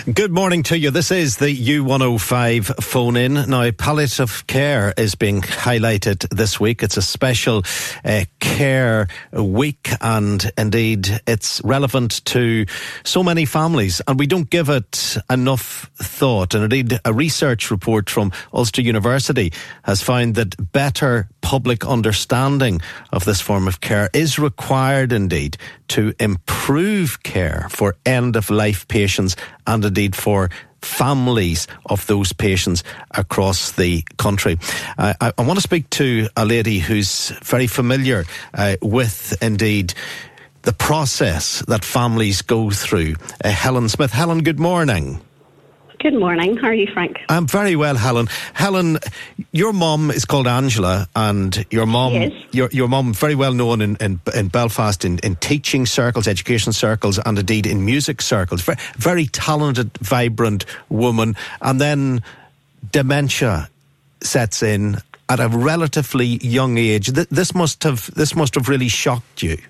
Good morning to you. This is the U105 phone-in. Now, palliative care is being highlighted this week. It's a special care week, and indeed it's relevant to so many families, and we don't give it enough thought. And indeed, a research report from Ulster University has found that better public understanding of this form of care is required indeed to improve care for end-of-life patients and indeed for families of those patients across the country. I want to speak to a lady who's very familiar with indeed the process that families go through. Helen Smith. Helen, good morning. Good morning. How are you, Frank? I'm very well, Helen. Helen, your mum is called Angela, and your mum, your mum, very well known in Belfast in teaching circles, education circles, and indeed in music circles. Very talented, vibrant woman, and then dementia sets in at a relatively young age. This must have really shocked you.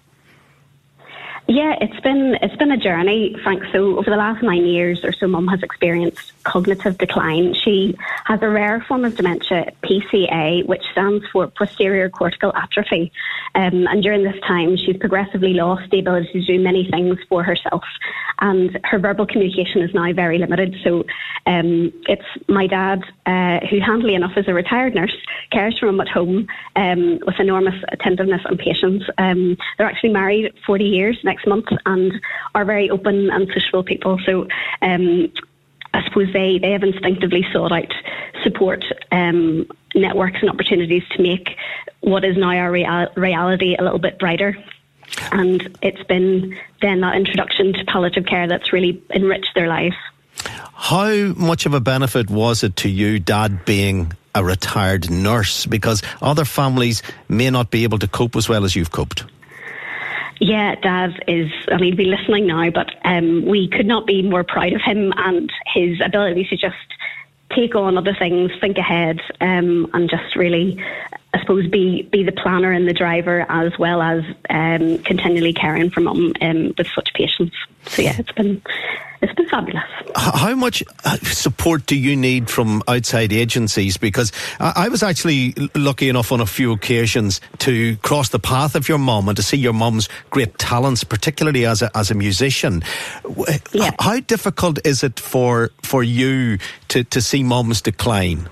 Yeah, it's been a journey, Frank. So over the last 9 years or so, Mum has experienced cognitive decline. She has a rare form of dementia, PCA, which stands for posterior cortical atrophy. And during this time, she's progressively lost the ability to do many things for herself. And her verbal communication is now very limited. So it's my dad, who handily enough is a retired nurse, cares for Mum at home with enormous attentiveness and patience. They're actually married 40 years next month and are very open and sociable people. So I suppose they have instinctively sought out support networks and opportunities to make what is now our reality a little bit brighter. And it's been then that introduction to palliative care that's really enriched their lives. How much of a benefit was it to you, Dad, being a retired nurse? Because other families may not be able to cope as well as you've coped. Yeah, Dad is, he'd be listening now, but we could not be more proud of him and his ability to just take on other things, think ahead, and just really, I suppose, be the planner and the driver, as well as continually caring for Mum with such patience. So yeah, it's been fabulous. How much support do you need from outside agencies? Because I was actually lucky enough on a few occasions to cross the path of your mum and to see your mum's great talents, particularly as a musician. Yeah. How difficult is it for you to see Mum's decline?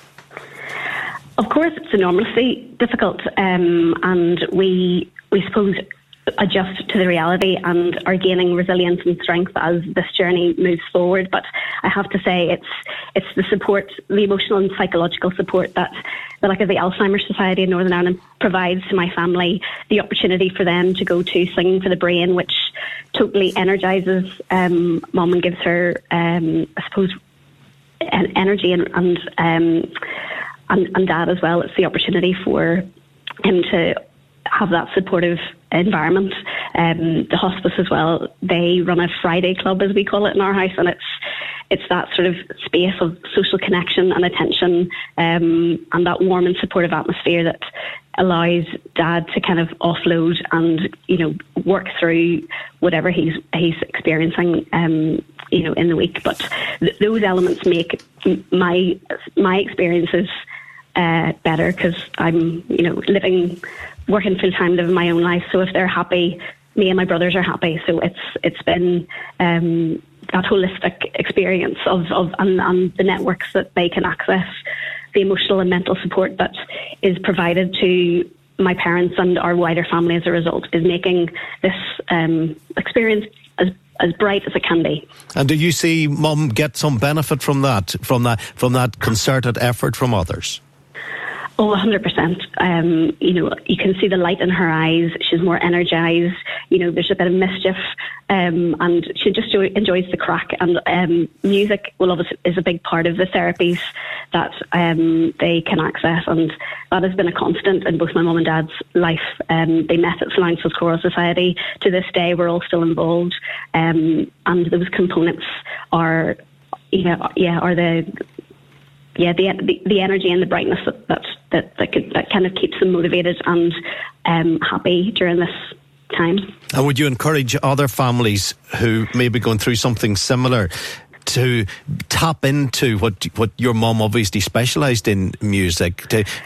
Of course, it's enormously difficult, and we suppose adjust to the reality and are gaining resilience and strength as this journey moves forward. But I have to say, it's the support, the emotional and psychological support that the Alzheimer's Society in Northern Ireland provides to my family, the opportunity for them to go to Singing for the Brain, which totally energises Mum and gives her, I suppose, energy and Dad as well. It's the opportunity for him to have that supportive environment. The hospice as well, they run a Friday club, as we call it in our house, and it's that sort of space of social connection and attention, and that warm and supportive atmosphere that allows Dad to kind of offload and, work through whatever he's experiencing, in the week. But those elements make my experiences better, because I'm, working full time, living my own life. So if they're happy, me and my brothers are happy. So it's been that holistic experience of and the networks that they can access, the emotional and mental support that is provided to my parents and our wider family as a result, is making this experience as bright as it can be. And do you see Mum get some benefit from that concerted effort from others? Oh, 100%. You can see the light in her eyes. She's more energised. There's a bit of mischief, and she just enjoys the crack. And music is a big part of the therapies that they can access, and that has been a constant in both my mum and dad's life. They met at St Launcel's Choral Society. To this day, we're all still involved, and those components are the energy and the brightness that kind of keeps them motivated and happy during this time. And would you encourage other families who may be going through something similar to tap into what your mum obviously specialised in, music,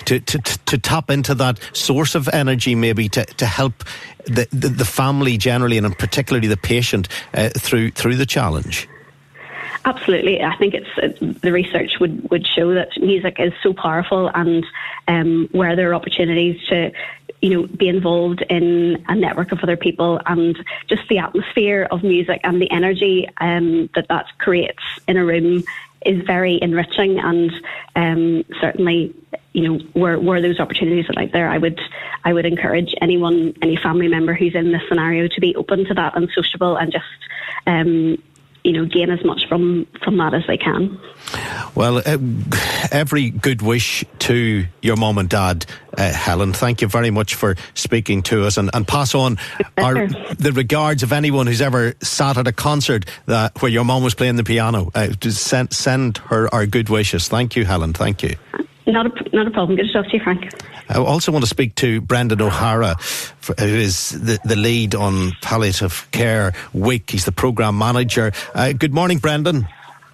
to tap into that source of energy, maybe to help the family generally, and particularly the patient through the challenge? Absolutely. I think the research would show that music is so powerful, and where there are opportunities to be involved in a network of other people, and just the atmosphere of music and the energy that creates in a room is very enriching. And certainly, where those opportunities are out there, I would encourage any family member who's in this scenario to be open to that and sociable, and just gain as much from that as they can. Well, every good wish to your mum and dad, Helen. Thank you very much for speaking to us, and pass on the regards of anyone who's ever sat at a concert where your mum was playing the piano. Send her our good wishes. Thank you, Helen. Thank you. Not a problem. Good to talk to you, Frank. I also want to speak to Brendan O'Hara, who is the lead on Palliative Care Week. He's the programme manager. Good morning, Brendan.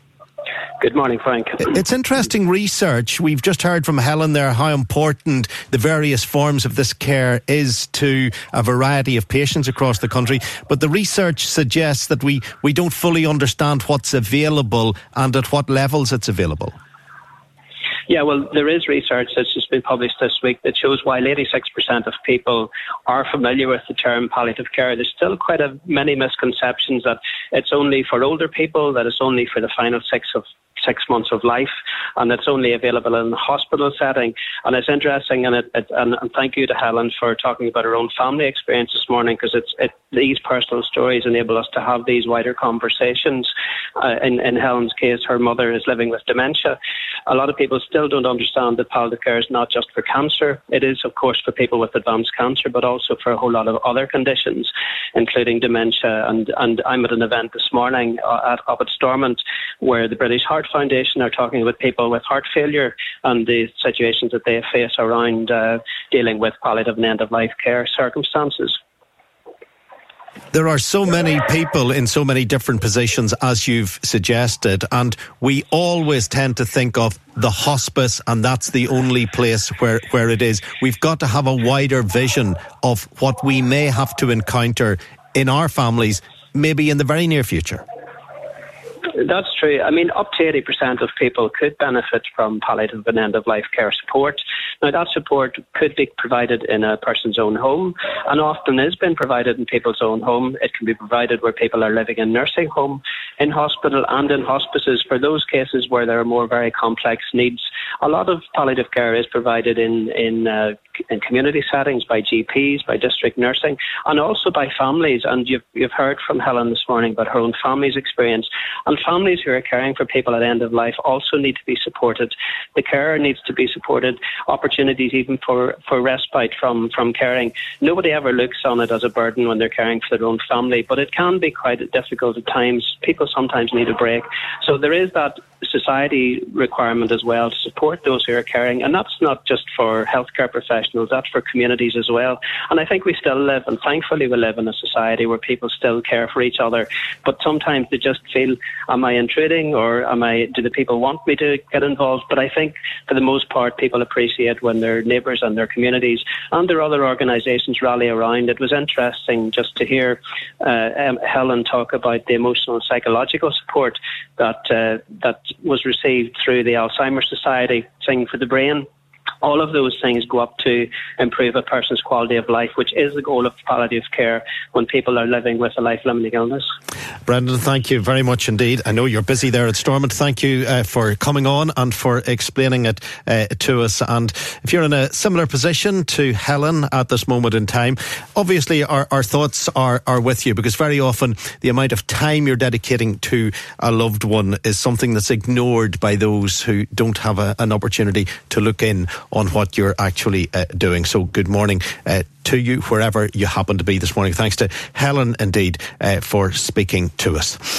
Good morning, Frank. It's interesting research. We've just heard from Helen there how important the various forms of this care is to a variety of patients across the country. But the research suggests that we don't fully understand what's available and at what levels it's available. Yeah, well, there is research that's just been published this week that shows while 86% of people are familiar with the term palliative care, there's still quite many misconceptions that it's only for older people, that it's only for the final 6 months of life, and it's only available in the hospital setting. And it's interesting, and thank you to Helen for talking about her own family experience this morning, because these personal stories enable us to have these wider conversations. In Helen's case, her mother is living with dementia. A lot of people still don't understand that palliative care is not just for cancer. It is, of course, for people with advanced cancer, but also for a whole lot of other conditions, including dementia. And I'm at an event this morning up at Stormont, where the British Heart Foundation are talking with people with heart failure and the situations that they face around dealing with palliative and end-of-life care circumstances. There are so many people in so many different positions, as you've suggested, and we always tend to think of the hospice, and that's the only place where it is. We've got to have a wider vision of what we may have to encounter in our families, maybe in the very near future. That's true. I mean, up to 80% of people could benefit from palliative and end-of-life care support. Now, that support could be provided in a person's own home, and often is being provided in people's own home. It can be provided where people are living in nursing home, in hospital, and in hospices. For those cases where there are more very complex needs, a lot of palliative care is provided in community settings by GPs, by district nursing, and also by families. And you've heard from Helen this morning about her own family's experience. And families who are caring for people at end of life also need to be supported. The carer needs to be supported. Opportunities even for respite from caring. Nobody ever looks on it as a burden when they're caring for their own family, but it can be quite difficult at times. People sometimes need a break. So there is that society requirement as well to support those who are caring, and that's not just for healthcare professionals, that's for communities as well. And I think we still live, and thankfully we live in a society where people still care for each other, but sometimes they just feel, am I intruding, or do the people want me to get involved? But I think for the most part people appreciate when their neighbours and their communities and their other organisations rally around. It was interesting just to hear Helen talk about the emotional and psychological support that was received through the Alzheimer's Society, Singing for the Brain. All of those things go up to improve a person's quality of life, which is the goal of palliative care when people are living with a life-limiting illness. Brendan, thank you very much indeed. I know you're busy there at Stormont. Thank you for coming on and for explaining it to us. And if you're in a similar position to Helen at this moment in time, obviously our thoughts are with you, because very often the amount of time you're dedicating to a loved one is something that's ignored by those who don't have an opportunity to look in on what you're actually doing. So good morning to you wherever you happen to be this morning. Thanks to Helen indeed for speaking to us.